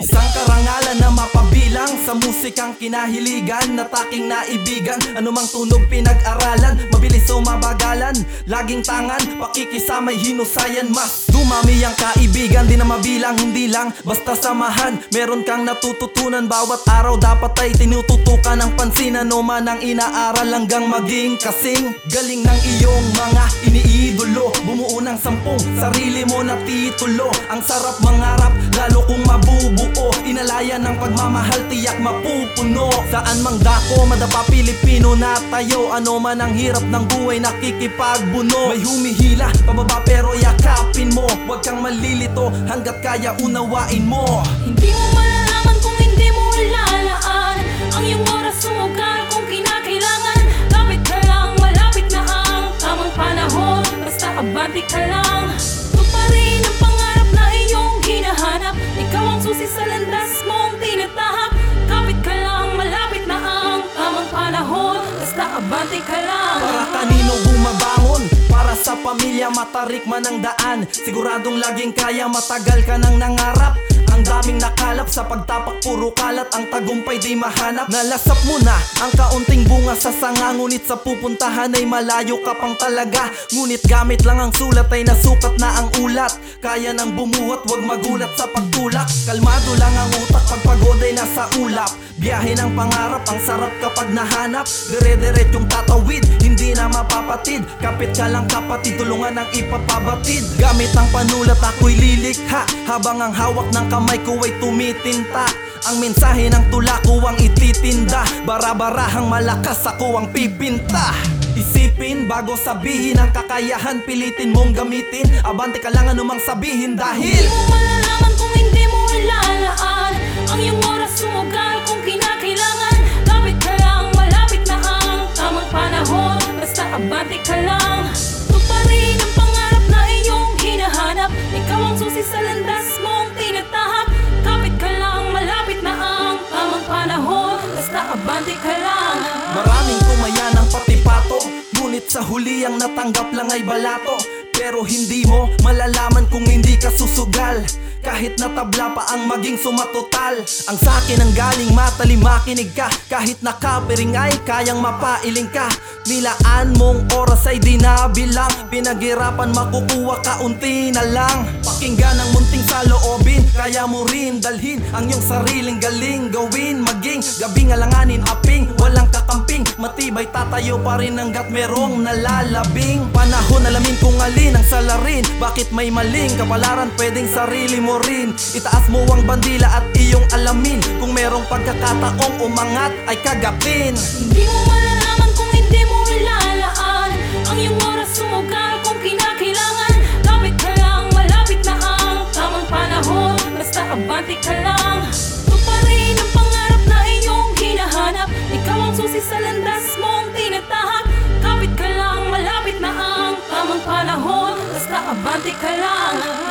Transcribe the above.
Isang karangalan na mapabilang sa musikang kinahiligan na taking naibigan. Anumang tunog pinag-aralan, mabilis o mabagalan, laging tangan, pakikisamay hinusayan. Mas dumami ang kaibigan, di na mabilang, hindi lang basta samahan. Meron kang natututunan bawat araw, dapat ay tinututukan ng pansin. Ano man ang inaaral hanggang maging kasing galing ng iyong mga iniidolo. Bumuo ng 10 sarili mo na titulo. Ang sarap mangarap, lalo kung mabubuo. Inalaya ng pagmamahal, tiyak mapupuno. Saan mang dako, madapa Pilipino na tayo. Ano man ang hirap ng buhay, nakikipagbuno. May humihila, pababa pero yakapin mo. Huwag kang malilito, hanggat kaya unawain mo. Hindi mo malalaman kung hindi mo ilalaan ang iyong oras sumugal kung kinakailangan. Lapit ka lang, malapit na ang tamang panahon. Basta abante ka lang. Tuparin ang pangarap na iyong hinahanap. Ikaw ang susi sa landas mong tinatahak. Kapit ka lang, malapit na ang tamang panahon. Basta abante ka lang. Para kanino bumabangon? Para sa pamilya, matarik man ang daan. Siguradong laging kaya, matagal ka nang nangarap. Ang daming nakalap sa pagtapak, puro kalat. Ang tagumpay di mahanap. Nalasap mo na ang kaunting bunga sa sanga, ngunit sa pupuntahan ay malayo ka pang talaga. Ngunit gamit lang ang sulat ay nasukat na ang ulat. Kaya nang bumuhat, wag magulat sa pagtulak. Kalmado lang ang utak pag pagod ay nasa ulap. Biyahe ng pangarap, ang sarap kapag nahanap. Dire-diretsong tatawid, hindi na mapapatid. Kapit ka lang kapatid, tulungan ang ipapabatid. Gamit ang panulat ako'y lilikha, habang ang hawak ng kamay ko ay tumitinta. Ang mensahe ng tula ko ang ititinda. Bara-barahang malakas ako ang pipinta. Isipin bago sabihin ang kakayahan, pilitin mong gamitin. Abante ka lang anumang sabihin dahil Hindi mo malalaman kung hindi mo ilalaan ang iyong oras sumugal kung kinakailangan. Lapit ka lang, malapit na ang tamang panahon. Basta abante ka lang. Tuparin ang pangarap na iyong hinahanap. Ikaw ang susi sa landas mong tinatahak. Kapit ka lang, malapit na ang tamang panahon. Basta abante ka lang. maraming tumaya ng patipato, ngunit sa huli ang natanggap lang ay balato. Pero hindi mo malalaman kung hindi ka susugal, kahit natabla pa ang maging sumatotal. Ang sakin ang galing matalim, makinig ka. Kahit nakapiring ay kayang mapailing ka. Nilaan mong oras ay di nabilang. Pinaghirapan makukuha kaunti na lang. Pakinggan ang munting saloobin, kaya mo rin dalhin ang iyong sariling galing. Gawin maging gabing alanganin aping, walang kakamping. Matibay tatayo pa rin hanggat merong nalalabing panahon. Alamin kung alin ang salarin, bakit may maling kapalaran, pwedeng sarili mo rin. Itaas mo ang bandila at iyong alamin, kung merong pagkakataong umangat ay kagatin. Hindi mo malalaman kung hindi mo ilalaan ang iyong oras sumugal kung kinakailangan. Lapit ka lang, malapit na ang tamang panahon. Basta abante ka lang. Tuparin ang pangarap na iyong hinahanap. Ikaw ang susi sa landas mong tinatahak. Kapit ka lang, malapit na ang tamang panahon. Basta abante ka lang.